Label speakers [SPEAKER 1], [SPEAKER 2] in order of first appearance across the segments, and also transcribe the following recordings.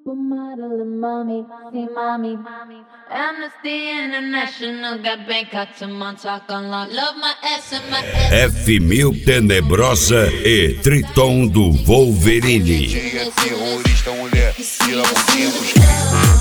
[SPEAKER 1] Supermodel and mommy, see mommy. Amnesty International got Bangkok to Montauk on lock. Love my ass and my ass.
[SPEAKER 2] F1000 Tenebrosa e Triton do Wolverine.
[SPEAKER 3] Terrorista, mulher, tira a mãozinha dos caras.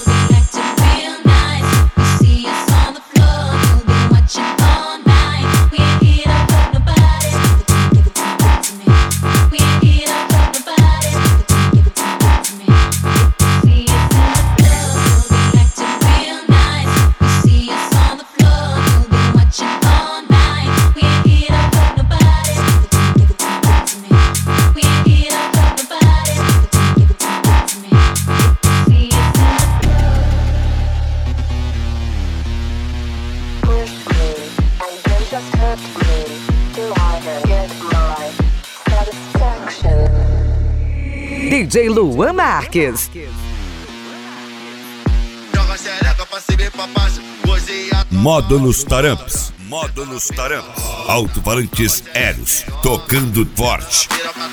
[SPEAKER 4] DJ Luan Marques.
[SPEAKER 2] Módulos Taramps. Módulos Taramps. Alto-falantes Eros. Tocando forte.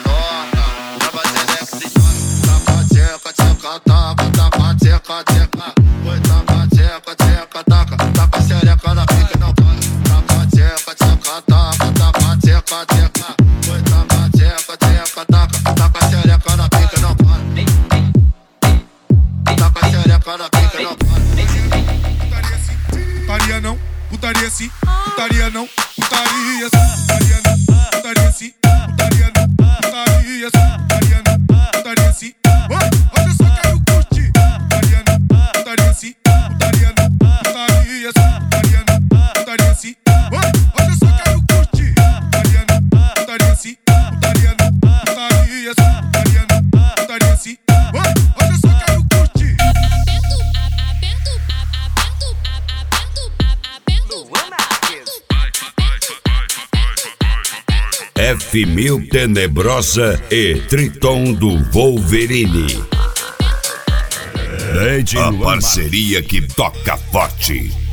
[SPEAKER 5] Putaria não, putaria sim, putaria não, putaria sim, putaria não, putaria sim, putaria não, putaria sim, putaria não, putaria sim. Olha só, quero curtir. Putaria não, putaria sim, putaria não, putaria sim, putaria não, putaria sim. Olha só, quero curtir. Putaria não, putaria sim, putaria não, putaria sim, putaria não, putaria sim. Olha só, quero curtir.
[SPEAKER 2] F1000 Tenebrosa e Triton do Wolverine. A parceria que toca forte.